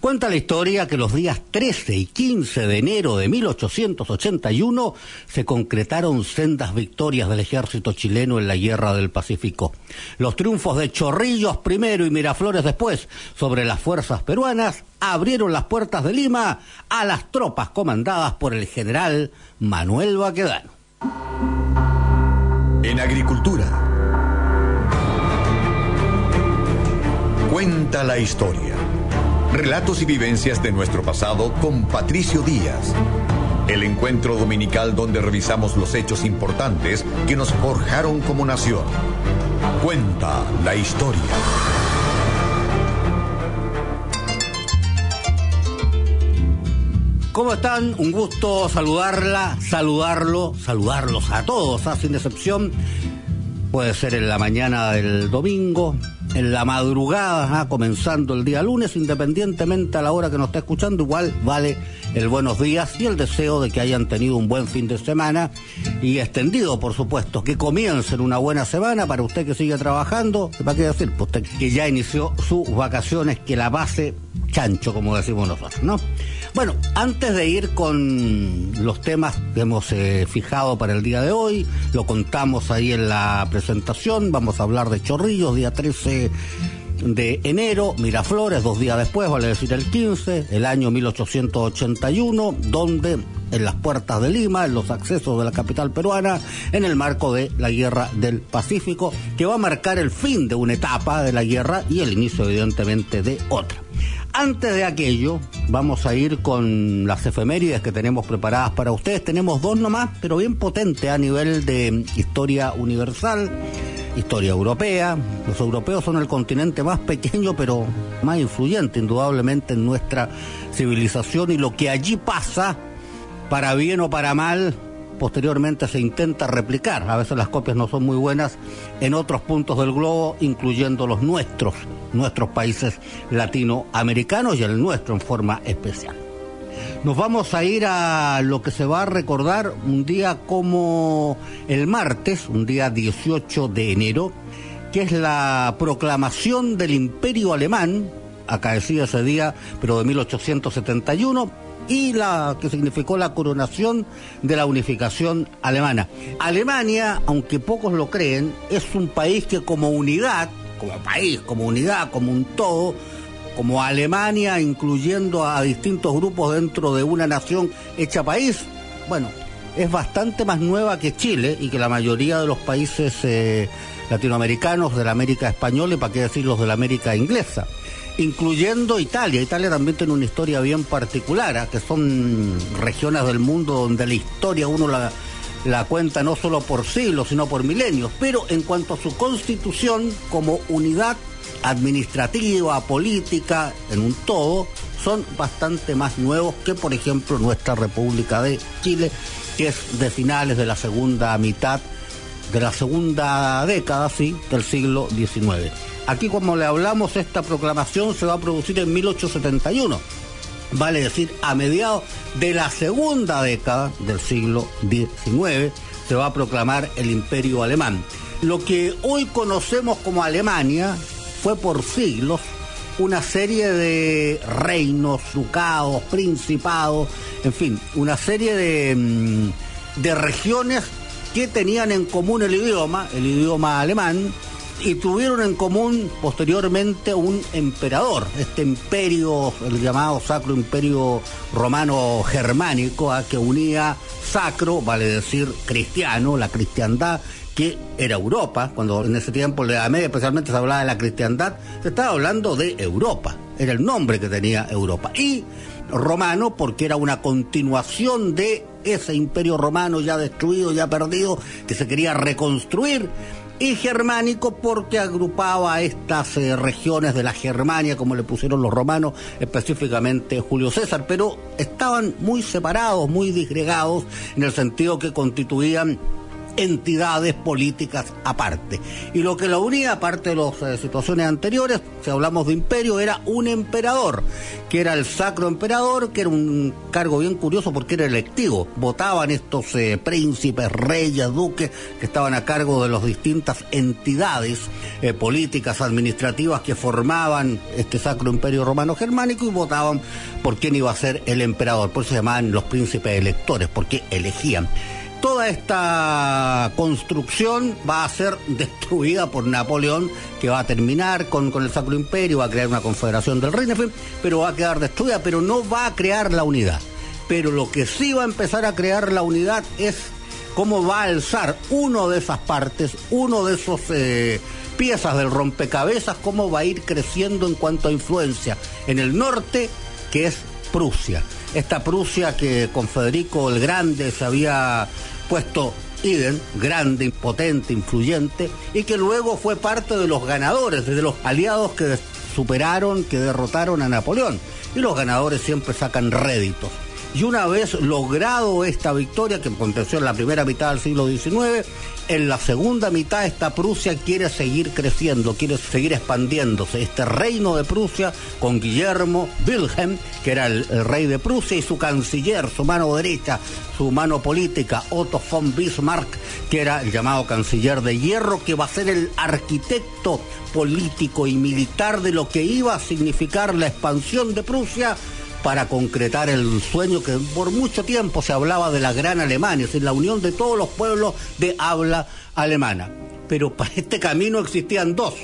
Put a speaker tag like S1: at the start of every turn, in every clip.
S1: Cuenta la historia que los días 13 y 15 de enero de 1881 se concretaron sendas victorias del ejército chileno en la Guerra del Pacífico. Los triunfos de Chorrillos primero y Miraflores después sobre las fuerzas peruanas abrieron las puertas de Lima a las tropas comandadas por el general Manuel Baquedano.
S2: En agricultura. Cuenta la historia. Relatos y vivencias de nuestro pasado con Patricio Díaz. El encuentro dominical donde revisamos los hechos importantes que nos forjaron como nación. Cuenta la historia.
S1: ¿Cómo están? Un gusto saludarlos a todos, sin excepción. Puede ser en la mañana del domingo, en la madrugada, comenzando el día lunes, independientemente a la hora que nos esté escuchando, igual vale el buenos días y el deseo de que hayan tenido un buen fin de semana y extendido, por supuesto, que comiencen una buena semana para usted que sigue trabajando, ¿para qué decir? Pues usted que ya inició sus vacaciones, que la pase chancho, como decimos nosotros, ¿no? Bueno, antes de ir con los temas que hemos fijado para el día de hoy, lo contamos ahí en la presentación, vamos a hablar de Chorrillos, día 13 de enero, Miraflores, 2 días después, vale decir el 15, el año 1881, donde en las puertas de Lima, en los accesos de la capital peruana, en el marco de la Guerra del Pacífico, que va a marcar el fin de una etapa de la guerra y el inicio, evidentemente, de otra. Antes de aquello, vamos a ir con las efemérides que tenemos preparadas para ustedes. Tenemos 2 nomás, pero bien potentes a nivel de historia universal, historia europea. Los europeos son el continente más pequeño, pero más influyente, indudablemente, en nuestra civilización. Y lo que allí pasa, para bien o para mal, posteriormente se intenta replicar. A veces las copias no son muy buenas en otros puntos del globo, incluyendo los nuestros países latinoamericanos y el nuestro en forma especial. Nos vamos a ir a lo que se va a recordar un día como el martes, un día 18 de enero, que es la proclamación del Imperio Alemán, acaecida ese día, pero de 1871, y la que significó la coronación de la unificación alemana. Alemania, aunque pocos lo creen, es un país que como unidad, como un todo, como Alemania, incluyendo a distintos grupos dentro de una nación hecha país, bueno, es bastante más nueva que Chile y que la mayoría de los países latinoamericanos de la América española y para qué decir los de la América inglesa, incluyendo Italia. Italia también tiene una historia bien particular, que son regiones del mundo donde la historia uno la cuenta no solo por siglos, sino por milenios, pero en cuanto a su constitución como unidad administrativa, política, en un todo, son bastante más nuevos que, por ejemplo, nuestra República de Chile, que es de finales de la segunda mitad, de la segunda década, del siglo XIX. Aquí, como le hablamos, esta proclamación se va a producir en 1871, vale decir, a mediados de la segunda década del siglo XIX, se va a proclamar el Imperio Alemán. Lo que hoy conocemos como Alemania fue por siglos una serie de reinos, ducados, principados, en fin, una serie de regiones que tenían en común el idioma alemán, y tuvieron en común posteriormente un emperador, este imperio, el llamado Sacro Imperio Romano Germánico, que unía sacro, vale decir cristiano, la cristiandad, que era Europa. Cuando en ese tiempo, en la Edad Media especialmente, se hablaba de la cristiandad, se estaba hablando de Europa, era el nombre que tenía Europa. Y romano, porque era una continuación de ese imperio romano ya destruido, ya perdido, que se quería reconstruir. Y germánico porque agrupaba estas regiones de la Germania, como le pusieron los romanos, específicamente Julio César, pero estaban muy separados, muy disgregados, en el sentido que constituían entidades políticas aparte. Y lo que la unía, aparte de las situaciones anteriores, si hablamos de imperio, era un emperador, que era el Sacro Emperador, que era un cargo bien curioso porque era electivo. Votaban estos príncipes, reyes, duques, que estaban a cargo de las distintas entidades políticas, administrativas que formaban este Sacro Imperio Romano Germánico, y votaban por quién iba a ser el emperador. Por eso se llamaban los príncipes electores, porque elegían. Toda esta construcción va a ser destruida por Napoleón, que va a terminar con el Sacro Imperio, va a crear una confederación del Reino, pero va a quedar destruida, pero no va a crear la unidad. Pero lo que sí va a empezar a crear la unidad es cómo va a alzar uno de esas partes, uno de esos piezas del rompecabezas, cómo va a ir creciendo en cuanto a influencia en el norte, que es Prusia. Esta Prusia que con Federico el Grande se había puesto idem, grande, potente, influyente, y que luego fue parte de los ganadores, de los aliados que superaron, que derrotaron a Napoleón. Y los ganadores siempre sacan réditos. Y una vez logrado esta victoria, que aconteció en la primera mitad del siglo XIX, en la segunda mitad esta Prusia quiere seguir creciendo, quiere seguir expandiéndose. Este reino de Prusia, con Guillermo Wilhelm, que era el rey de Prusia, y su canciller, su mano derecha, su mano política, Otto von Bismarck, que era el llamado canciller de hierro, que va a ser el arquitecto político y militar de lo que iba a significar la expansión de Prusia, para concretar el sueño que por mucho tiempo se hablaba de la Gran Alemania, es decir, la unión de todos los pueblos de habla alemana. Pero para este camino existían dos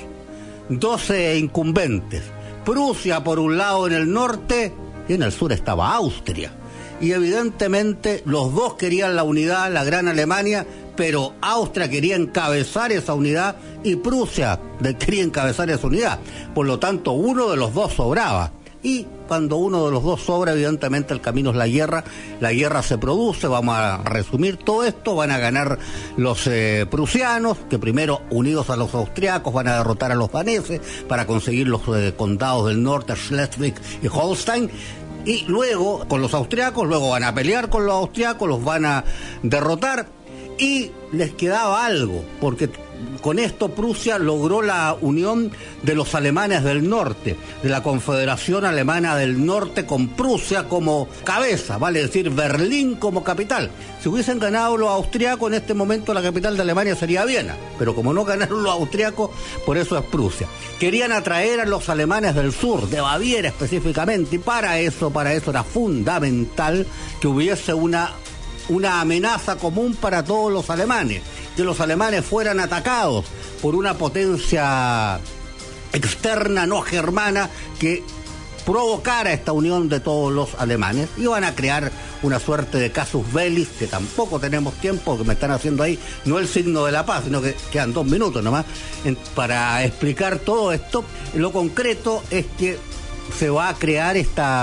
S1: incumbentes. Prusia por un lado en el norte, y en el sur estaba Austria. Y evidentemente los dos querían la unidad, la Gran Alemania, pero Austria quería encabezar esa unidad y Prusia quería encabezar esa unidad. Por lo tanto, uno de los dos sobraba. Y cuando uno de los dos sobra, evidentemente el camino es la guerra se produce. Vamos a resumir todo esto. Van a ganar los prusianos, que primero, unidos a los austriacos, van a derrotar a los daneses para conseguir los condados del norte, Schleswig y Holstein. Y luego, con los austriacos, luego van a pelear con los austriacos, los van a derrotar, y les quedaba algo, porque con esto Prusia logró la unión de los alemanes del norte, de la Confederación Alemana del Norte, con Prusia como cabeza, vale decir, Berlín como capital. Si hubiesen ganado los austriacos, en este momento la capital de Alemania sería Viena, pero como no ganaron los austriacos, por eso es Prusia. Querían atraer a los alemanes del sur, de Baviera específicamente, y para eso era fundamental que hubiese una amenaza común para todos los alemanes, que los alemanes fueran atacados por una potencia externa no germana que provocara esta unión de todos los alemanes. Iban a crear una suerte de casus belli, que tampoco tenemos tiempo, que me están haciendo ahí, no el signo de la paz, sino que quedan 2 minutos nomás para explicar todo esto. Lo concreto es que se va a crear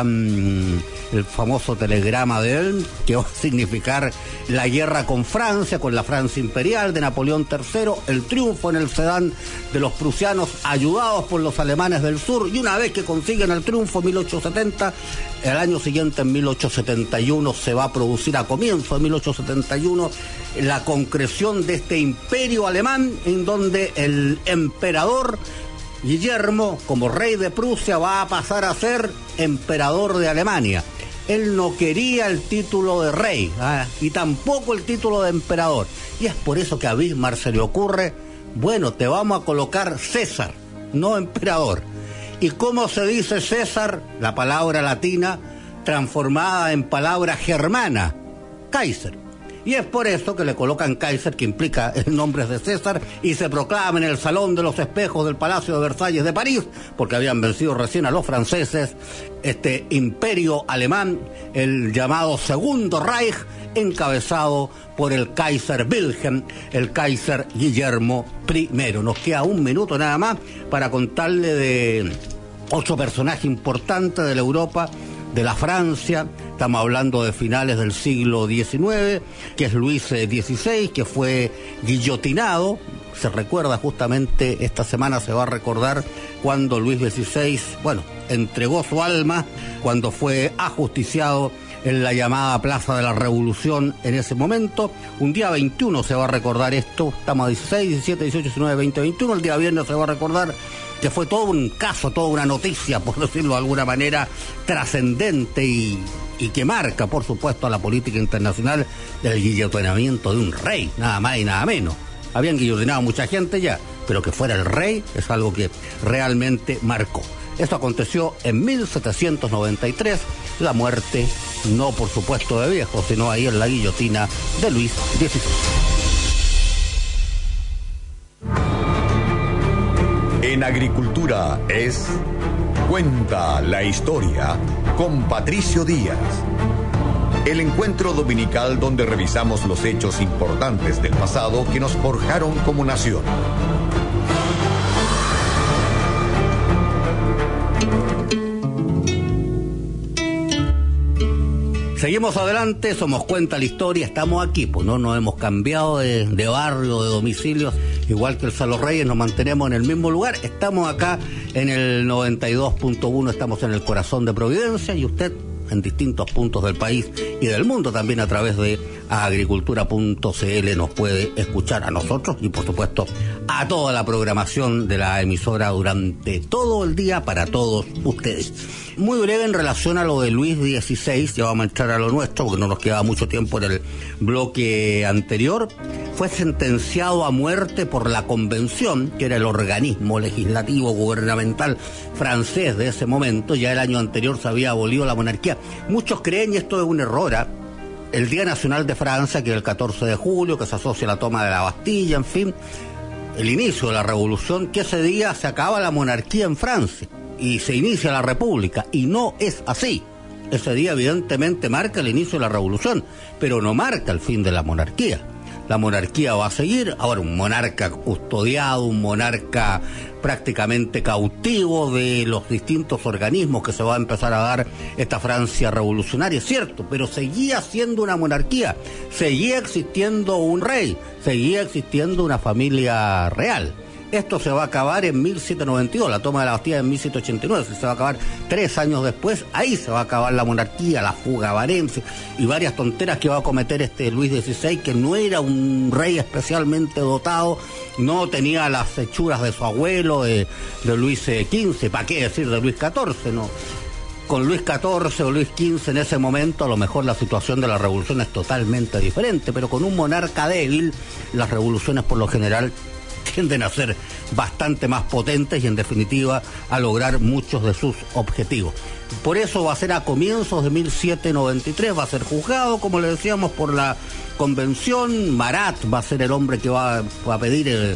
S1: el famoso telegrama de Elm, que va a significar la guerra con Francia, con la Francia imperial de Napoleón III, el triunfo en el Sedán de los prusianos ayudados por los alemanes del sur, y una vez que consiguen el triunfo en 1870, el año siguiente, en 1871, se va a producir, a comienzo de 1871, la concreción de este imperio alemán, en donde el emperador Guillermo, como rey de Prusia, va a pasar a ser emperador de Alemania. Él no quería el título de rey, y tampoco el título de emperador. Y es por eso que a Bismarck se le ocurre, bueno, te vamos a colocar César, no emperador. ¿Y cómo se dice César? La palabra latina transformada en palabra germana, Kaiser. Y es por eso que le colocan Kaiser, que implica el nombre de César, y se proclama en el Salón de los Espejos del Palacio de Versalles de París, porque habían vencido recién a los franceses, este imperio alemán, el llamado Segundo Reich, encabezado por el Kaiser Wilhelm, el Kaiser Guillermo I. Nos queda 1 minuto nada más para contarle de otro personaje importante de la Europa, de la Francia. Estamos hablando de finales del siglo XIX, que es Luis XVI, que fue guillotinado. Se recuerda justamente, esta semana se va a recordar cuando Luis XVI, entregó su alma, cuando fue ajusticiado en la llamada Plaza de la Revolución en ese momento. Un día 21 se va a recordar esto, estamos a 16, 17, 18, 19, 20, 21, el día viernes se va a recordar que fue todo un caso, toda una noticia, por decirlo de alguna manera, trascendente y que marca, por supuesto, a la política internacional del guillotinamiento de un rey, nada más y nada menos. Habían guillotinado a mucha gente ya, pero que fuera el rey es algo que realmente marcó. Esto aconteció en 1793, la muerte, no por supuesto de viejo, sino ahí en la guillotina de Luis XVI.
S2: En agricultura es Cuenta la Historia con Patricio Díaz. El encuentro dominical donde revisamos los hechos importantes del pasado que nos forjaron como nación.
S1: Seguimos adelante, somos Cuenta la Historia, estamos aquí, pues no nos hemos cambiado de barrio, de domicilio, igual que el Salón Reyes, nos mantenemos en el mismo lugar, estamos acá en el 92.1, estamos en el corazón de Providencia y usted en distintos puntos del país y del mundo también a través de agricultura.cl nos puede escuchar a nosotros y por supuesto a toda la programación de la emisora durante todo el día para todos ustedes. Muy breve en relación a lo de Luis XVI, ya vamos a entrar a lo nuestro porque no nos queda mucho tiempo en el bloque anterior. Fue sentenciado a muerte por la Convención, que era el organismo legislativo gubernamental francés de ese momento. Ya el año anterior se había abolido la monarquía. Muchos creen, y esto es un error, el Día Nacional de Francia, que es el 14 de julio, que se asocia a la toma de la Bastilla, en fin, el inicio de la revolución, que ese día se acaba la monarquía en Francia y se inicia la república, y no es así. Ese día evidentemente marca el inicio de la revolución, pero no marca el fin de la monarquía. La monarquía va a seguir, ahora un monarca custodiado, un monarca prácticamente cautivo de los distintos organismos que se va a empezar a dar esta Francia revolucionaria, es cierto, pero seguía siendo una monarquía, seguía existiendo un rey, seguía existiendo una familia real. Esto se va a acabar en 1792, la toma de la Bastilla en 1789, se va a acabar 3 años después, ahí se va a acabar la monarquía, la fuga a Valencia y varias tonteras que va a cometer este Luis XVI, que no era un rey especialmente dotado, no tenía las hechuras de su abuelo, de Luis XV, ¿para qué decir de Luis XIV? No. Con Luis XIV o Luis XV en ese momento a lo mejor la situación de la revolución es totalmente diferente, pero con un monarca débil, las revoluciones por lo general tienden a ser bastante más potentes y en definitiva a lograr muchos de sus objetivos. Por eso va a ser a comienzos de 1793, va a ser juzgado, como le decíamos, por la Convención. Marat va a ser el hombre que va a pedir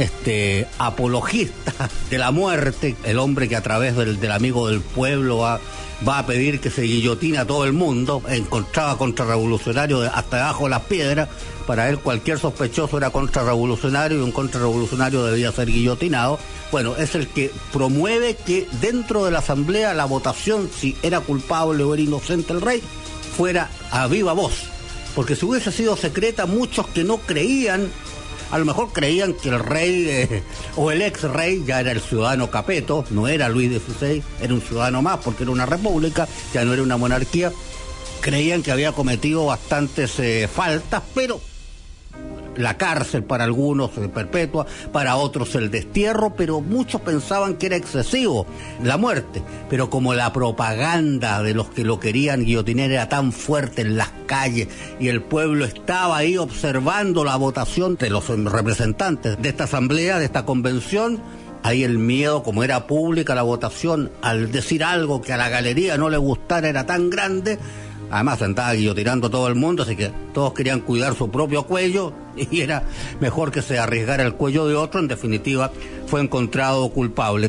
S1: apologista de la muerte, el hombre que a través del amigo del pueblo va a pedir que se guillotine a todo el mundo. Encontraba contrarrevolucionario hasta debajo de las piedras. Para él cualquier sospechoso era contrarrevolucionario y un contrarrevolucionario debía ser guillotinado. Bueno, es el que promueve que dentro de la asamblea la votación, si era culpable o era inocente el rey, fuera a viva voz. Porque si hubiese sido secreta, muchos que no creían, a lo mejor creían que el rey o el ex rey ya era el ciudadano Capeto, no era Luis XVI, era un ciudadano más porque era una república, ya no era una monarquía. Creían que había cometido bastantes faltas, pero la cárcel para algunos perpetua, para otros el destierro, pero muchos pensaban que era excesivo la muerte. Pero como la propaganda de los que lo querían guillotinar era tan fuerte en las calles y el pueblo estaba ahí observando la votación de los representantes de esta asamblea, de esta convención, ahí el miedo, como era pública la votación, al decir algo que a la galería no le gustara era tan grande. Además se andaba guillotinando todo el mundo, así que todos querían cuidar su propio cuello y era mejor que se arriesgara el cuello de otro. En definitiva, fue encontrado culpable.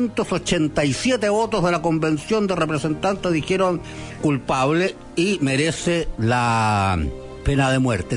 S1: 387 votos de la Convención de Representantes dijeron culpable y merece la pena de muerte.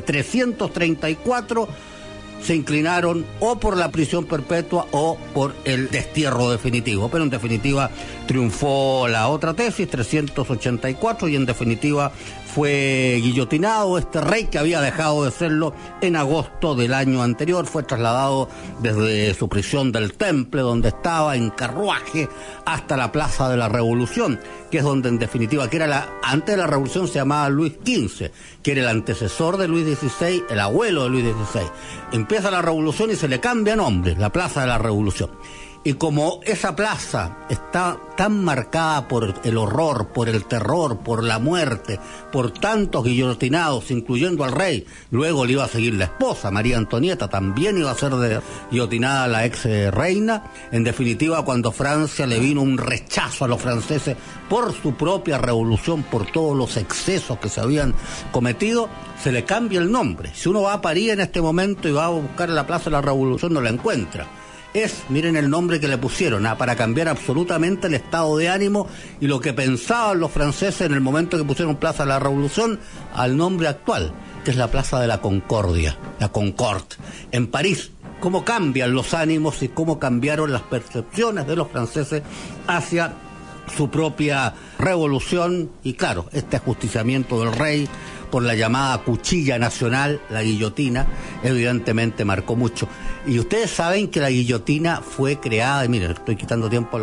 S1: 334 se inclinaron o por la prisión perpetua o por el destierro definitivo, pero en definitiva triunfó la otra tesis, 384, y en definitiva fue guillotinado este rey que había dejado de serlo en agosto del año anterior. Fue trasladado desde su prisión del Temple, donde estaba, en carruaje hasta la Plaza de la Revolución. que es donde en definitiva, que era antes de la revolución se llamaba Luis XV, que era el antecesor de Luis XVI, el abuelo de Luis XVI. Empieza la revolución y se le cambia nombre, la Plaza de la Revolución. Y como esa plaza está tan marcada por el horror, por el terror, por la muerte, por tantos guillotinados, incluyendo al rey, luego le iba a seguir la esposa, María Antonieta, también iba a ser guillotinada la ex reina. En definitiva, cuando Francia le vino un rechazo a los franceses por su propia revolución, por todos los excesos que se habían cometido, se le cambia el nombre. Si uno va a París en este momento y va a buscar la Plaza de la Revolución, no la encuentra. Miren el nombre que le pusieron, para cambiar absolutamente el estado de ánimo y lo que pensaban los franceses en el momento que pusieron Plaza de la Revolución al nombre actual, que es la Plaza de la Concordia, la Concorde, en París. Cómo cambian los ánimos y cómo cambiaron las percepciones de los franceses hacia su propia revolución y, claro, este ajusticiamiento del rey por la llamada cuchilla nacional, la guillotina, evidentemente marcó mucho. Y ustedes saben que la guillotina fue creada, y miren, estoy quitando tiempo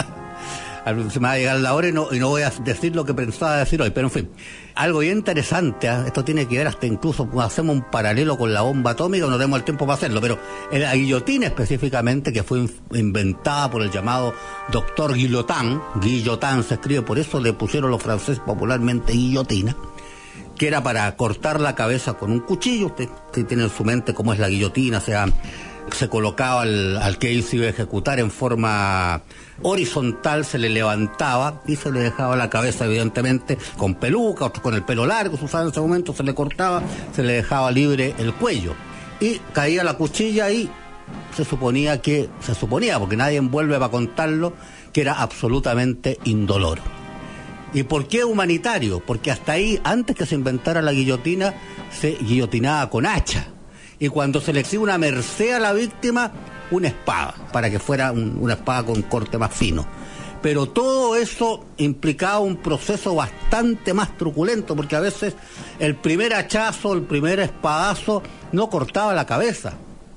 S1: se me va a llegar la hora y no voy a decir lo que pensaba decir hoy, pero en fin, algo bien interesante, esto tiene que ver hasta incluso, hacemos un paralelo con la bomba atómica, no tenemos el tiempo para hacerlo, pero la guillotina específicamente, que fue inventada por el llamado doctor Guillotin se escribe, por eso le pusieron los franceses popularmente guillotina, que era para cortar la cabeza con un cuchillo. Usted tiene en su mente cómo es la guillotina, o sea, se colocaba al que se iba a ejecutar en forma horizontal, se le levantaba y se le dejaba la cabeza, evidentemente, con peluca, otros con el pelo largo, se usaba en ese momento, se le cortaba, se le dejaba libre el cuello. Y caía la cuchilla y se suponía, porque nadie envuelve para contarlo, que era absolutamente indoloro. ¿Y por qué humanitario? Porque hasta ahí, antes que se inventara la guillotina, se guillotinaba con hacha. Y cuando se le exhibe una merced a la víctima, una espada, para que fuera una espada con corte más fino. Pero todo eso implicaba un proceso bastante más truculento, porque a veces el primer hachazo, el primer espadazo, no cortaba la cabeza.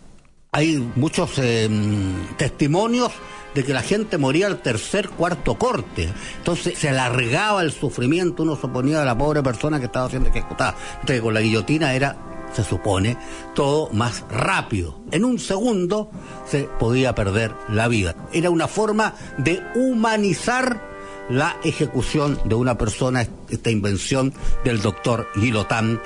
S1: Hay muchos testimonios de que la gente moría al tercer, cuarto corte. Entonces se alargaba el sufrimiento, uno suponía de la pobre persona que estaba siendo ejecutada. Entonces con la guillotina era, se supone, todo más rápido. En un segundo se podía perder la vida. Era una forma de humanizar la ejecución de una persona, esta invención del doctor Guillotin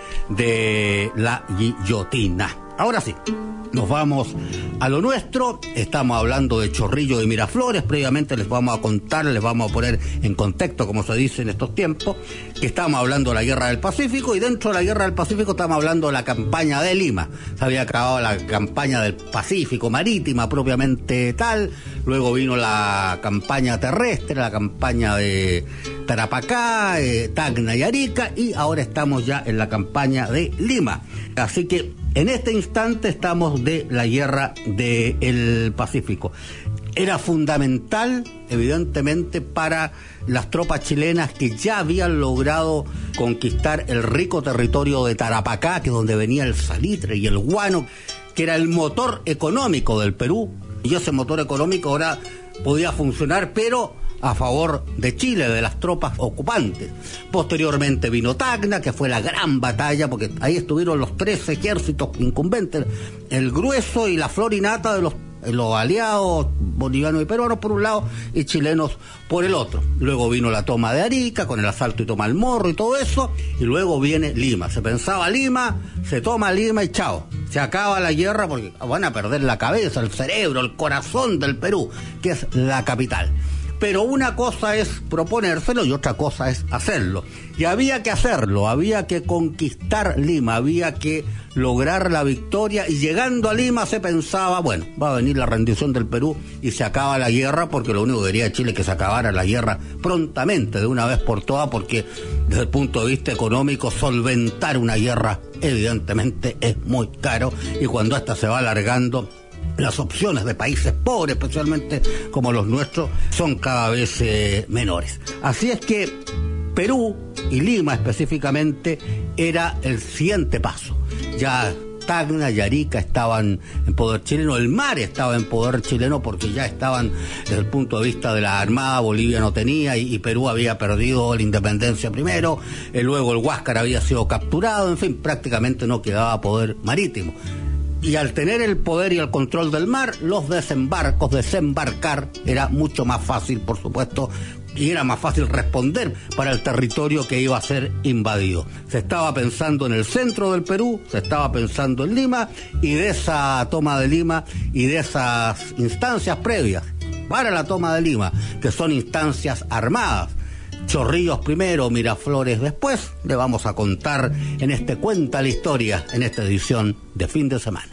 S1: de la guillotina. Ahora sí, nos vamos a lo nuestro. Estamos hablando de Chorrillos y Miraflores. Previamente les vamos a contar, les vamos a poner en contexto, como se dice en estos tiempos, que estamos hablando de la Guerra del Pacífico, y dentro de la Guerra del Pacífico estamos hablando de la campaña de Lima. Se había acabado la campaña del Pacífico marítima propiamente tal, luego vino la campaña terrestre, la campaña de Tarapacá, Tacna y Arica, y ahora estamos ya en la campaña de Lima. Así que en este instante estamos de la Guerra del Pacífico. Era fundamental, evidentemente, para las tropas chilenas que ya habían logrado conquistar el rico territorio de Tarapacá, que es donde venía el salitre y el guano, que era el motor económico del Perú. Y ese motor económico ahora podía funcionar, pero a favor de Chile, de las tropas ocupantes. Posteriormente vino Tacna, que fue la gran batalla, porque ahí estuvieron los tres ejércitos incumbentes, el grueso y la flor y nata de los aliados bolivianos y peruanos por un lado y chilenos por el otro. Luego vino la toma de Arica con el asalto y toma el Morro y todo eso, y luego viene Lima. Se pensaba Lima, se toma Lima y chao, se acaba la guerra porque van a perder la cabeza, el cerebro, el corazón del Perú, que es la capital. Pero una cosa es proponérselo y otra cosa es hacerlo. Y había que hacerlo, había que conquistar Lima, había que lograr la victoria, y llegando a Lima se pensaba, bueno, va a venir la rendición del Perú y se acaba la guerra, porque lo único que quería Chile es que se acabara la guerra prontamente, de una vez por todas, porque desde el punto de vista económico solventar una guerra evidentemente es muy caro, y cuando esta se va alargando, las opciones de países pobres, especialmente como los nuestros, son cada vez menores. Así es que Perú, y Lima específicamente, era el siguiente paso. Ya Tacna y Arica estaban en poder chileno, el mar estaba en poder chileno porque ya estaban, desde el punto de vista de la Armada, Bolivia no tenía y Perú había perdido la independencia primero, luego el Huáscar había sido capturado, en fin, prácticamente no quedaba poder marítimo. Y al tener el poder y el control del mar, los desembarcar, era mucho más fácil, por supuesto, y era más fácil responder para el territorio que iba a ser invadido. Se estaba pensando en el centro del Perú, se estaba pensando en Lima, y de esa toma de Lima y de esas instancias previas para la toma de Lima, que son instancias armadas, Chorrillos primero, Miraflores después, le vamos a contar en este Cuenta la Historia, en esta edición de fin de semana.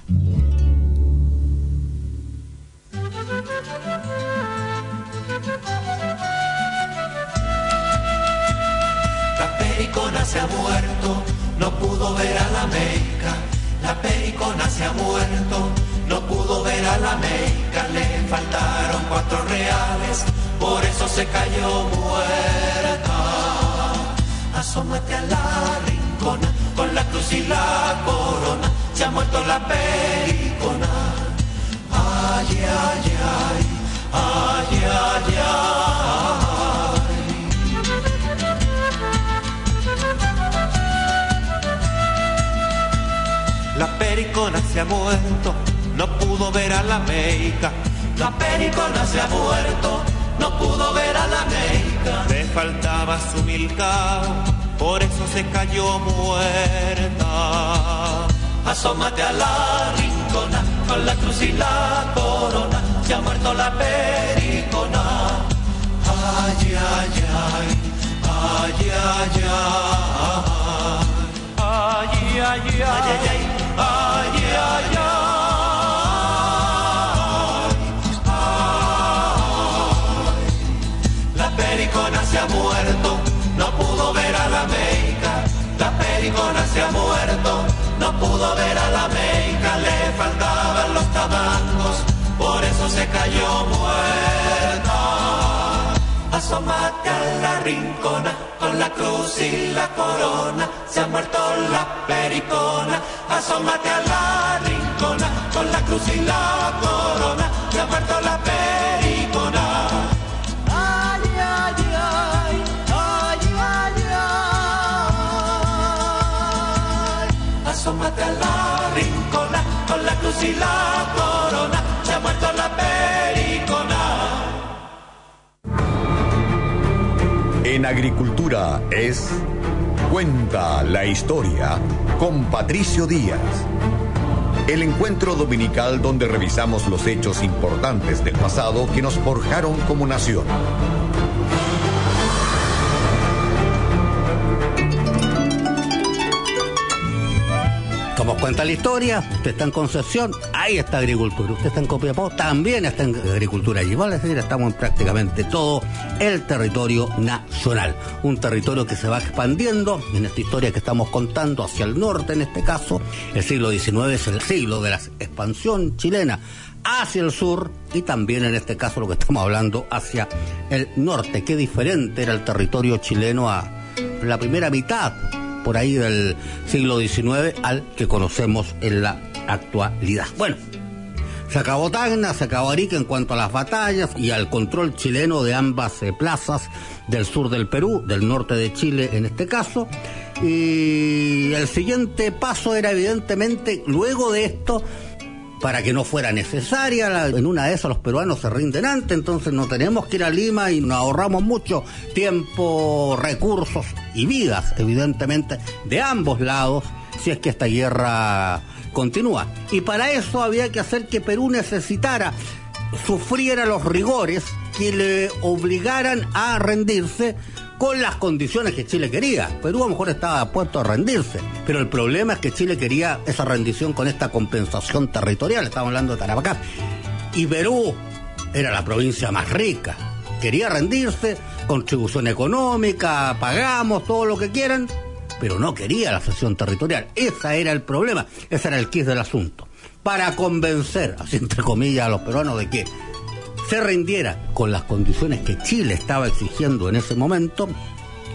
S3: La pericona se ha muerto, no pudo ver a la América. La pericona se ha muerto, no pudo ver a la América. Le faltaron 4 reales, por eso se cayó muerta. Asómate a la rincona, con la cruz y la corona, se ha muerto la pericona. Ay, ay, ay, ay, ay, ay. La pericona se ha muerto, no pudo ver a la América. La pericona se ha muerto, no pudo ver a la América. Le faltaba su milcao, por eso se cayó muerta. Asómate a la rincona, con la cruz y la corona, se ha muerto la pericona. Ay, ay, ay, ay, ay, ay. Ay, ay, ay, ay, ay, ay, ay, ay. La pericona se ha muerto, no pudo ver a la América. La pericona se ha muerto, no pudo ver a la América. Le faltaban los tamancos, por eso se cayó muerta. Asómate a la rincona, con la cruz y la corona, se ha muerto la pericona. Asómate a la rincona, con la cruz y la corona, se ha muerto la pericona. Ay, ay, ay, ay, ay, ay. Asómate a la rincona, con la cruz y la corona, se ha muerto la pericona.
S2: En agricultura es Cuenta la Historia con Patricio Díaz. El encuentro dominical donde revisamos los hechos importantes del pasado que nos forjaron como nación.
S1: Como cuenta la historia, usted está en Concepción, ahí está agricultura. Usted está en Copiapó, también está en agricultura. Y vale decir, estamos en prácticamente todo el territorio nacional. Un territorio que se va expandiendo en esta historia que estamos contando hacia el norte, en este caso. El siglo XIX es el siglo de la expansión chilena hacia el sur y también en este caso lo que estamos hablando hacia el norte. Qué diferente era el territorio chileno a la primera mitad por ahí del siglo XIX al que conocemos en la actualidad. Bueno, se acabó Tacna, se acabó Arica en cuanto a las batallas y al control chileno de ambas plazas del sur del Perú, del norte de Chile en este caso. Y el siguiente paso era evidentemente, luego de esto, para que no fuera necesaria, en una de esas los peruanos se rinden antes, entonces no tenemos que ir a Lima y nos ahorramos mucho tiempo, recursos y vidas, evidentemente, de ambos lados, si es que esta guerra continúa. Y para eso había que hacer que Perú sufriera los rigores que le obligaran a rendirse con las condiciones que Chile quería. Perú a lo mejor estaba dispuesto a rendirse, pero el problema es que Chile quería esa rendición con esta compensación territorial, estamos hablando de Tarapacá. Y Perú era la provincia más rica, quería rendirse, contribución económica, pagamos todo lo que quieran, pero no quería la cesión territorial. Ese era el problema, ese era el quid del asunto. Para convencer, así entre comillas, a los peruanos de que se rindiera con las condiciones que Chile estaba exigiendo en ese momento,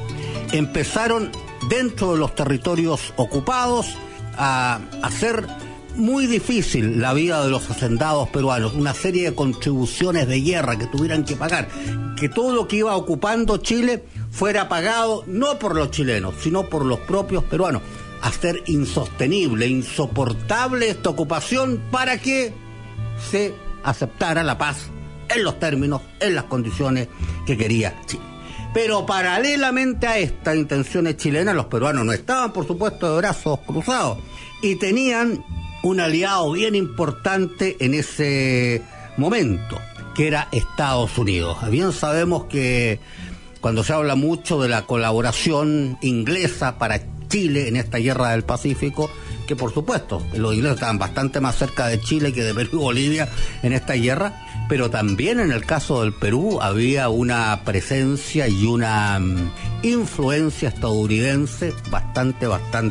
S1: empezaron dentro de los territorios ocupados a hacer muy difícil la vida de los hacendados peruanos, una serie de contribuciones de guerra que tuvieran que pagar, que todo lo que iba ocupando Chile fuera pagado no por los chilenos, sino por los propios peruanos, hacer insostenible, insoportable esta ocupación para que se aceptara la paz en los términos, en las condiciones que quería Chile. Pero paralelamente a estas intenciones chilenas, los peruanos no estaban, por supuesto, de brazos cruzados y tenían un aliado bien importante en ese momento, que era Estados Unidos. Bien sabemos que cuando se habla mucho de la colaboración inglesa para Chile en esta guerra del Pacífico, que por supuesto los ingleses estaban bastante más cerca de Chile que de Perú y Bolivia en esta guerra, pero también en el caso del Perú había una presencia y una influencia estadounidense bastante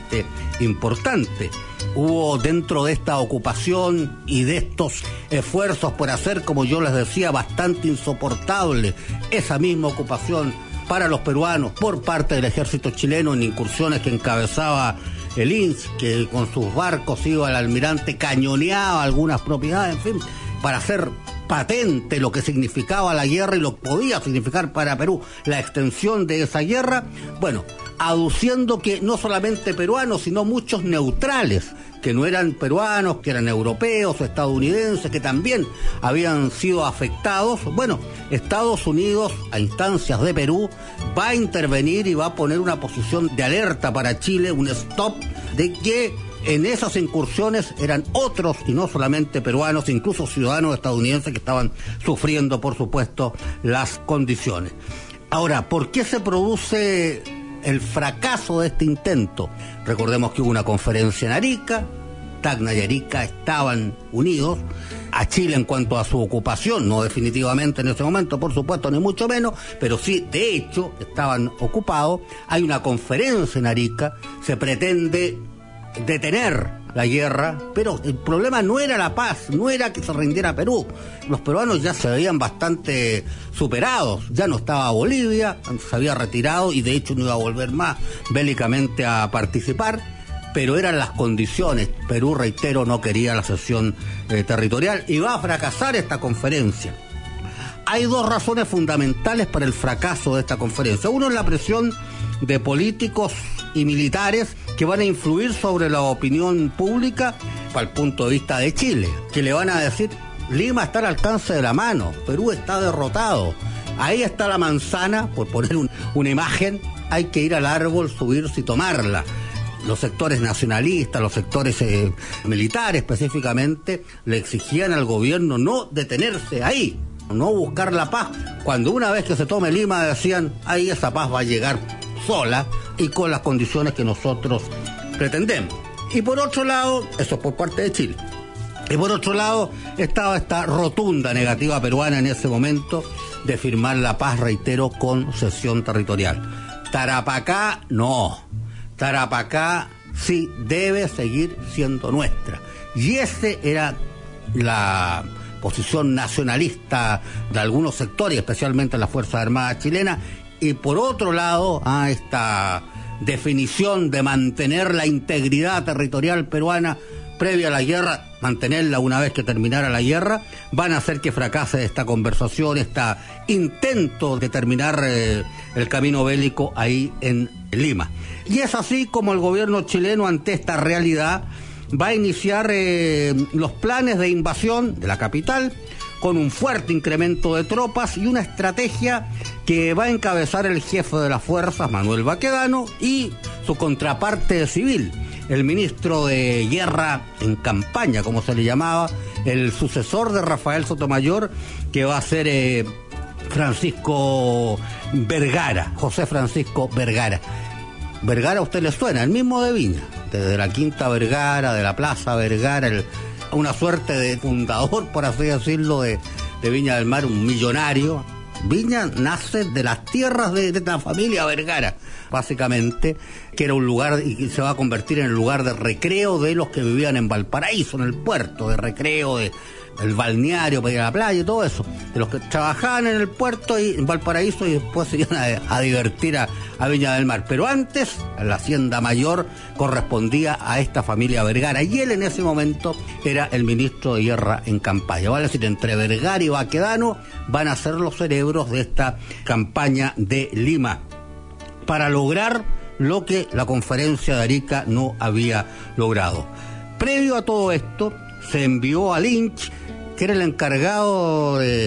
S1: importante. Hubo dentro de esta ocupación y de estos esfuerzos por hacer, como yo les decía, bastante insoportable esa misma ocupación para los peruanos por parte del ejército chileno en incursiones que encabezaba el INS, que con sus barcos iba al almirante, cañoneaba algunas propiedades, en fin, para hacer patente lo que significaba la guerra y lo que podía significar para Perú la extensión de esa guerra, bueno, aduciendo que no solamente peruanos, sino muchos neutrales, que no eran peruanos, que eran europeos o estadounidenses, que también habían sido afectados. Bueno, Estados Unidos, a instancias de Perú, va a intervenir y va a poner una posición de alerta para Chile, un stop, de que en esas incursiones eran otros y no solamente peruanos, incluso ciudadanos estadounidenses que estaban sufriendo, por supuesto, las condiciones. Ahora, ¿por qué se produce el fracaso de este intento? Recordemos que hubo una conferencia en Arica, Tacna y Arica estaban unidos a Chile en cuanto a su ocupación, no definitivamente en ese momento, por supuesto, ni mucho menos, pero sí, de hecho, estaban ocupados. Hay una conferencia en Arica, se pretende detener la guerra, pero el problema no era la paz, no era que se rindiera Perú. Los peruanos ya se veían bastante superados, ya no estaba Bolivia, se había retirado y de hecho no iba a volver más bélicamente a participar, pero eran las condiciones. Perú, reitero, no quería la cesión territorial y va a fracasar esta conferencia. Hay dos razones fundamentales para el fracaso de esta conferencia. Uno es la presión de políticos y militares que van a influir sobre la opinión pública para el punto de vista de Chile, que le van a decir: Lima está al alcance de la mano, Perú está derrotado, ahí está la manzana, por poner una imagen, hay que ir al árbol, subirse y tomarla. Los sectores nacionalistas, los sectores militares específicamente, le exigían al gobierno no detenerse ahí, no buscar la paz, cuando una vez que se tome Lima decían, ahí esa paz va a llegar sola y con las condiciones que nosotros pretendemos. Y por otro lado, eso por parte de Chile, y por otro lado estaba esta rotunda negativa peruana en ese momento de firmar la paz, reitero, con cesión territorial. Tarapacá no, Tarapacá sí debe seguir siendo nuestra, y ese era la posición nacionalista de algunos sectores, especialmente las Fuerzas Armadas chilenas. Y por otro lado, a esta definición de mantener la integridad territorial peruana previa a la guerra, mantenerla una vez que terminara la guerra, van a hacer que fracase esta conversación, este intento de terminar el camino bélico ahí en Lima. Y es así como el gobierno chileno, ante esta realidad, va a iniciar los planes de invasión de la capital, con un fuerte incremento de tropas y una estrategia que va a encabezar el jefe de las fuerzas, Manuel Baquedano, y su contraparte civil, el ministro de Guerra en campaña, como se le llamaba, el sucesor de Rafael Sotomayor, que va a ser Francisco Vergara, José Francisco Vergara. Vergara a usted le suena, el mismo de Viña, desde la Quinta Vergara, de la Plaza Vergara, una suerte de fundador, por así decirlo, de Viña del Mar, un millonario. Viña nace de las tierras de la familia Vergara, básicamente, que era un lugar, y se va a convertir en el lugar de recreo de los que vivían en Valparaíso, en el puerto, de recreo, de el balneario para ir a la playa y todo eso, de los que trabajaban en el puerto y en Valparaíso y después se iban a divertir a Viña del Mar. Pero antes, la hacienda mayor correspondía a esta familia Vergara, y él en ese momento era el ministro de Guerra en campaña. Vale decir, entre Vergara y Baquedano van a ser los cerebros de esta campaña de Lima, para lograr lo que la conferencia de Arica no había logrado. Previo a todo esto, se envió a Lynch, que era el encargado de...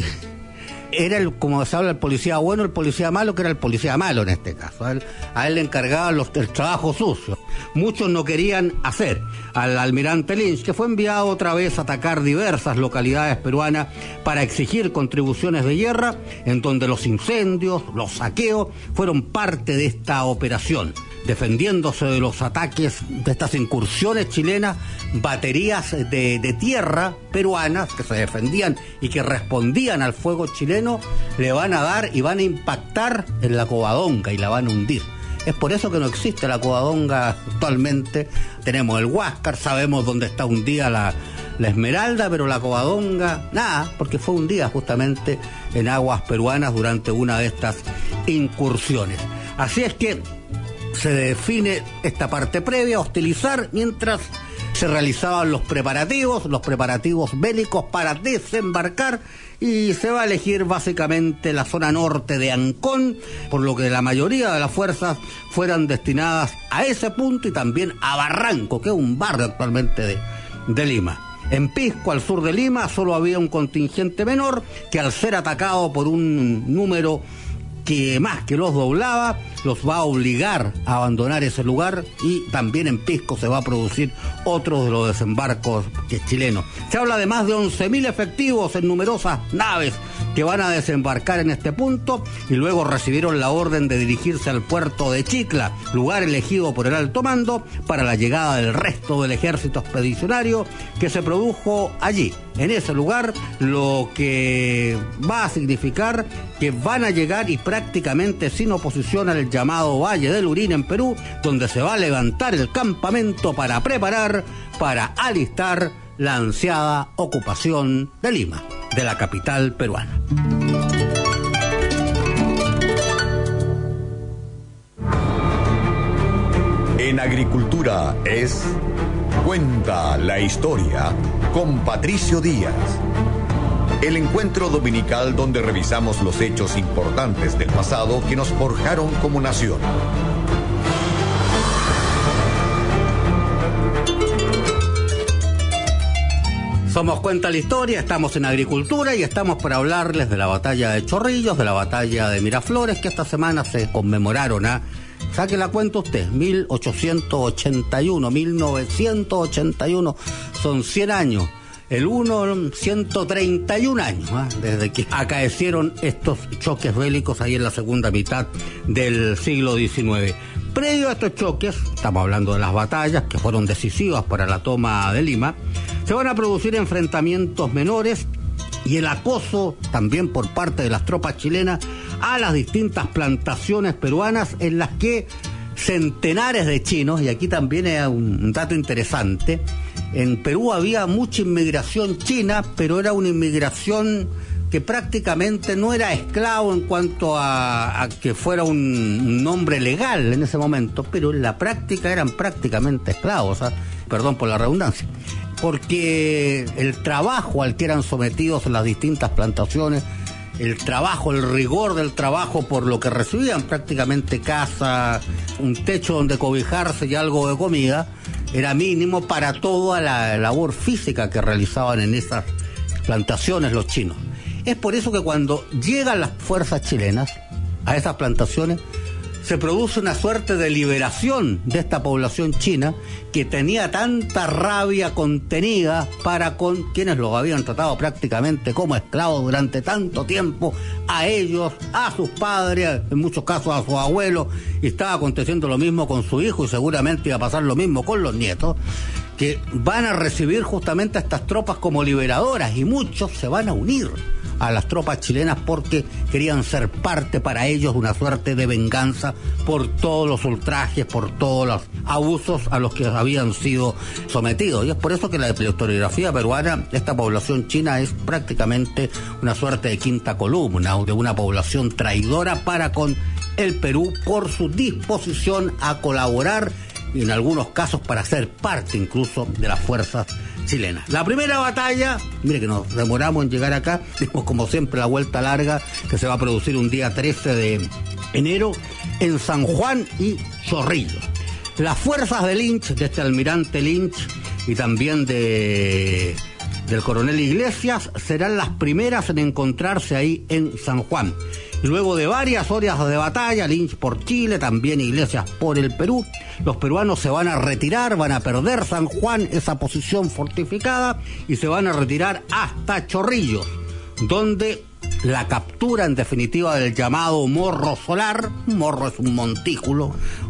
S1: Era, como se habla, el policía bueno, el policía malo, que era el policía malo en este caso. A él le encargaban el trabajo sucio. Muchos no querían hacer. Al almirante Lynch, que fue enviado otra vez a atacar diversas localidades peruanas para exigir contribuciones de guerra, en donde los incendios, los saqueos, fueron parte de esta operación. Defendiéndose de los ataques de estas incursiones chilenas, baterías de tierra peruanas que se defendían y que respondían al fuego chileno, le van a dar y van a impactar en la Covadonga y la van a hundir. Es por eso que no existe la Covadonga actualmente. Tenemos el Huáscar, sabemos dónde está hundida la Esmeralda, pero la Covadonga, nada, porque fue hundida justamente en aguas peruanas durante una de estas incursiones. Así es que se define esta parte previa, hostilizar, mientras se realizaban los preparativos bélicos para desembarcar, y se va a elegir básicamente la zona norte de Ancón, por lo que la mayoría de las fuerzas fueran destinadas a ese punto, y también a Barranco, que es un barrio actualmente de Lima. En Pisco, al sur de Lima, solo había un contingente menor que, al ser atacado por un número que más que los doblaba, los va a obligar a abandonar ese lugar, y también en Pisco se va a producir otro de los desembarcos chilenos. Se habla de más de 11.000 efectivos en numerosas naves que van a desembarcar en este punto, y luego recibieron la orden de dirigirse al puerto de Chicla, lugar elegido por el alto mando para la llegada del resto del ejército expedicionario que se produjo allí, en ese lugar, lo que va a significar que van a llegar, y prácticamente sin oposición, al llamado Valle del Urín en Perú, donde se va a levantar el campamento para preparar, para alistar la ansiada ocupación de Lima, de la capital peruana.
S2: En agricultura es Cuenta la Historia con Patricio Díaz. El encuentro dominical donde revisamos los hechos importantes del pasado que nos forjaron como nación.
S1: Somos Cuenta la Historia, estamos en agricultura y estamos para hablarles de la batalla de Chorrillos, de la batalla de Miraflores, que esta semana se conmemoraron saque la cuenta usted, 1881, 1981, son 100 años. El 131 años, desde que acaecieron estos choques bélicos ahí en la segunda mitad del siglo XIX. Previo a estos choques, estamos hablando de las batallas que fueron decisivas para la toma de Lima, se van a producir enfrentamientos menores y el acoso también por parte de las tropas chilenas a las distintas plantaciones peruanas, en las que centenares de chinos, y aquí también hay un dato interesante, en Perú había mucha inmigración china, pero era una inmigración que prácticamente no era esclavo en cuanto a que fuera un nombre legal en ese momento, pero en la práctica eran prácticamente esclavos, perdón por la redundancia, porque el trabajo al que eran sometidos en las distintas plantaciones, el trabajo, el rigor del trabajo, por lo que recibían prácticamente casa, un techo donde cobijarse y algo de comida, era mínimo para toda la labor física que realizaban en esas plantaciones los chinos. Es por eso que cuando llegan las fuerzas chilenas a esas plantaciones, se produce una suerte de liberación de esta población china que tenía tanta rabia contenida para con quienes los habían tratado prácticamente como esclavos durante tanto tiempo, a ellos, a sus padres, en muchos casos a sus abuelos, y estaba aconteciendo lo mismo con su hijo y seguramente iba a pasar lo mismo con los nietos, que van a recibir justamente a estas tropas como liberadoras, y muchos se van a unir. a las tropas chilenas porque querían ser parte para ellos de una suerte de venganza por todos los ultrajes, por todos los abusos a los que habían sido sometidos. Y es por eso que la historiografía peruana, esta población china es prácticamente una suerte de quinta columna, de una población traidora para con el Perú por su disposición a colaborar y en algunos casos para ser parte incluso de las fuerzas chilenas. La primera batalla, mire que nos demoramos en llegar acá, dimos como siempre la vuelta larga que se va a producir un día 13 de enero en San Juan y Chorrillos. Las fuerzas de Lynch, de este almirante Lynch y también del coronel Iglesias, serán las primeras en encontrarse ahí en San Juan. Luego de varias horas de batalla, Lynch por Chile, también Iglesias por el Perú, los peruanos se van a retirar, van a perder San Juan, esa posición fortificada, y se van a retirar hasta Chorrillos, donde la captura en definitiva del llamado Morro Solar. Un morro es un montículo,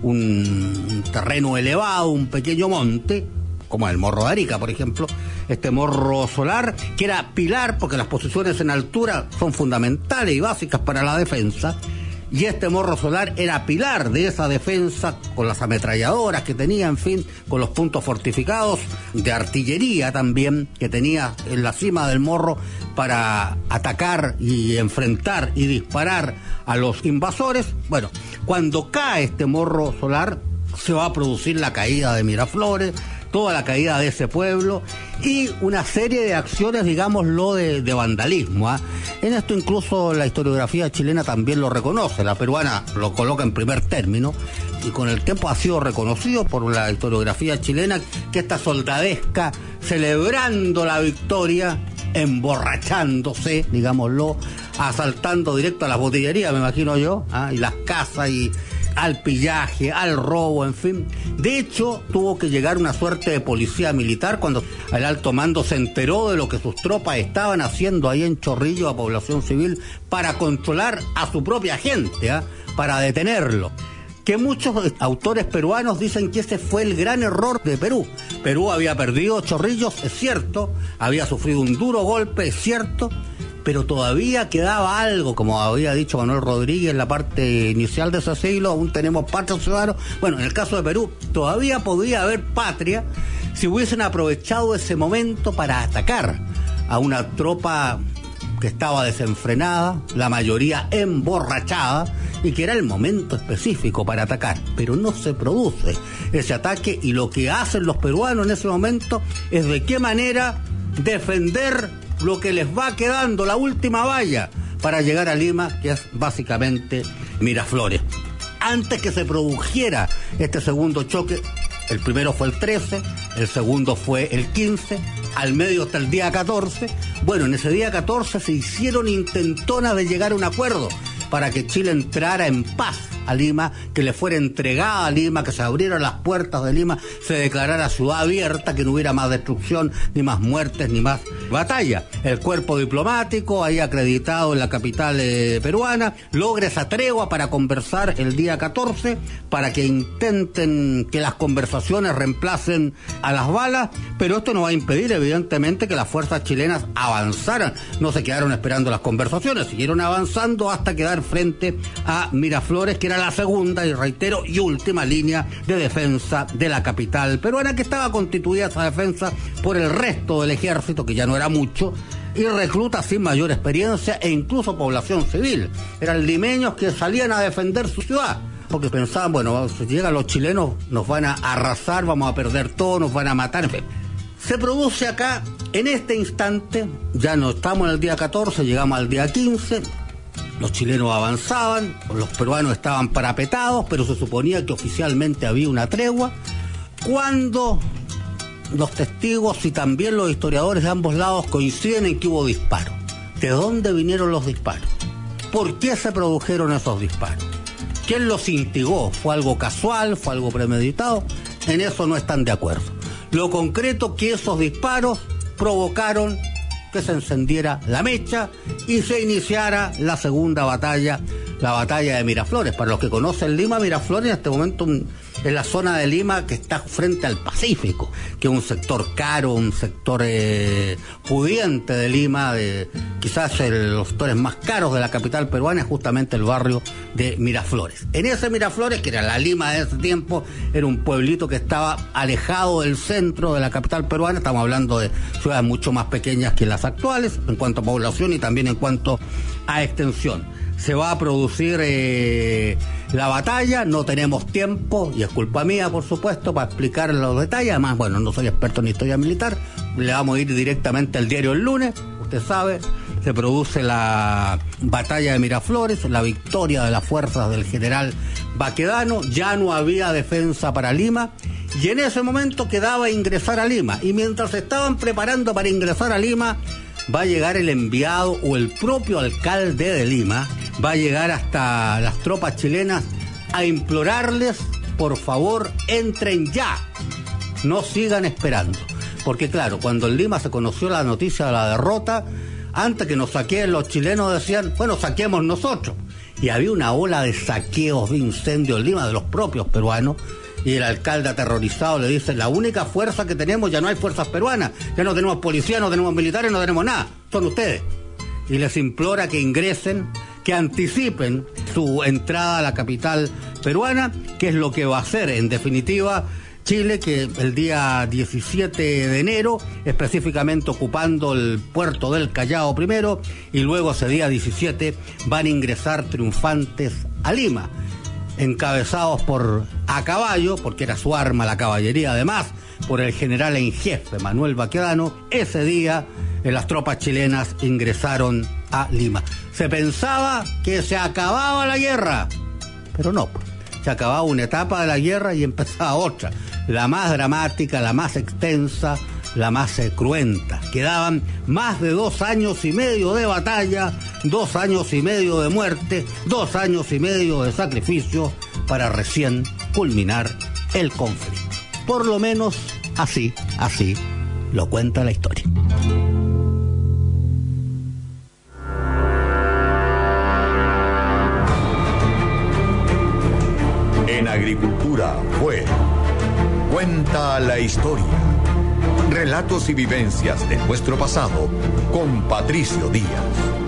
S1: un terreno elevado, un pequeño monte, como el Morro de Arica, por ejemplo, este Morro Solar, que era pilar, porque las posiciones en altura son fundamentales y básicas para la defensa, y este Morro Solar era pilar de esa defensa, con las ametralladoras que tenía, en fin, con los puntos fortificados de artillería también, que tenía en la cima del morro para atacar y enfrentar y disparar a los invasores. Bueno, cuando cae este Morro Solar, se va a producir la caída de Miraflores, toda la caída de ese pueblo y una serie de acciones, digámoslo, de vandalismo, ¿eh? En esto incluso la historiografía chilena también lo reconoce, la peruana lo coloca en primer término y con el tiempo ha sido reconocido por la historiografía chilena que esta soldadesca, celebrando la victoria, emborrachándose, digámoslo, asaltando directo a las botillerías, me imagino yo, ¿eh? Y las casas y al pillaje, al robo, en fin. De hecho, tuvo que llegar una suerte de policía militar cuando el alto mando se enteró de lo que sus tropas estaban haciendo ahí en Chorrillos a población civil para controlar a su propia gente, ¿eh? Para detenerlo. Que muchos autores peruanos dicen que ese fue el gran error de Perú. Perú había perdido Chorrillos, es cierto, había sufrido un duro golpe, es cierto, pero todavía quedaba algo, como había dicho Manuel Rodríguez en la parte inicial de ese siglo, aún tenemos patria ciudadanos. Bueno, en el caso de Perú, todavía podría haber patria si hubiesen aprovechado ese momento para atacar a una tropa que estaba desenfrenada, la mayoría emborrachada, y que era el momento específico para atacar. Pero no se produce ese ataque, y lo que hacen los peruanos en ese momento es de qué manera defender lo que les va quedando, la última valla para llegar a Lima, que es básicamente Miraflores. Antes que se produjera este segundo choque, el primero fue el 13, el segundo fue el 15, al medio hasta el día 14. Bueno, en ese día 14 se hicieron intentonas de llegar a un acuerdo para que Chile entrara en paz a Lima, que le fuera entregada a Lima, que se abrieran las puertas de Lima, se declarara ciudad abierta, que no hubiera más destrucción, ni más muertes, ni más batalla. El cuerpo diplomático, ahí acreditado en la capital peruana, logra esa tregua para conversar el día 14, para que intenten que las conversaciones reemplacen a las balas, pero esto no va a impedir, evidentemente, que las fuerzas chilenas avanzaran. No se quedaron esperando las conversaciones, siguieron avanzando hasta quedar frente a Miraflores, que era la segunda y, reitero, y última línea de defensa de la capital peruana, que estaba constituida esa defensa por el resto del ejército, que ya no era mucho, y reclutas sin mayor experiencia e incluso población civil. Eran limeños que salían a defender su ciudad, porque pensaban, bueno, si llegan los chilenos nos van a arrasar, vamos a perder todo, nos van a matar, en fin. Se produce acá, en este instante, ya no estamos en el día 14, llegamos al día 15, los chilenos avanzaban, los peruanos estaban parapetados, pero se suponía que oficialmente había una tregua, cuando los testigos y también los historiadores de ambos lados coinciden en que hubo disparos. ¿De dónde vinieron los disparos? ¿Por qué se produjeron esos disparos? ¿Quién los instigó? ¿Fue algo casual? ¿Fue algo premeditado? En eso no están de acuerdo. Lo concreto que esos disparos provocaron que se encendiera la mecha y se iniciara la segunda batalla, la batalla de Miraflores. Para los que conocen Lima, Miraflores en este momento en la zona de Lima que está frente al Pacífico, que es un sector caro, un sector pudiente de Lima, quizás los sectores más caros de la capital peruana, es justamente el barrio de Miraflores. En ese Miraflores, que era la Lima de ese tiempo, era un pueblito que estaba alejado del centro de la capital peruana. Estamos hablando de ciudades mucho más pequeñas que las actuales en cuanto a población y también en cuanto a extensión. Se va a producir la batalla, no tenemos tiempo, y es culpa mía, por supuesto, para explicar los detalles. Además, bueno, no soy experto en historia militar, le vamos a ir directamente al diario el lunes. Usted sabe, se produce la batalla de Miraflores, la victoria de las fuerzas del general Baquedano, ya no había defensa para Lima, y en ese momento quedaba ingresar a Lima, y mientras se estaban preparando para ingresar a Lima, va a llegar el enviado o el propio alcalde de Lima, va a llegar hasta las tropas chilenas a implorarles, por favor, entren ya, no sigan esperando. Porque claro, cuando en Lima se conoció la noticia de la derrota, antes que nos saqueen los chilenos decían, bueno, saquemos nosotros. Y había una ola de saqueos, de incendios en Lima de los propios peruanos, y el alcalde aterrorizado le dice, la única fuerza que tenemos, ya no hay fuerzas peruanas, ya no tenemos policía, no tenemos militares, no tenemos nada, son ustedes. Y les implora que ingresen, que anticipen su entrada a la capital peruana, que es lo que va a hacer en definitiva Chile, que el día 17 de enero, específicamente ocupando el puerto del Callao primero, y luego ese día 17 van a ingresar triunfantes a Lima, encabezados a caballo, porque era su arma la caballería, además por el general en jefe Manuel Baquedano. Ese día las tropas chilenas ingresaron a Lima. Se pensaba que se acababa la guerra, pero no, se acababa una etapa de la guerra y empezaba otra, la más dramática, la más extensa, la más cruenta. Quedaban más de 2 años y medio de batalla, 2 años y medio de muerte, 2 años y medio de sacrificio para recién culminar el conflicto. Por lo menos así lo cuenta la historia.
S2: En agricultura fue Cuenta la historia. Relatos y vivencias de nuestro pasado con Patricio Díaz.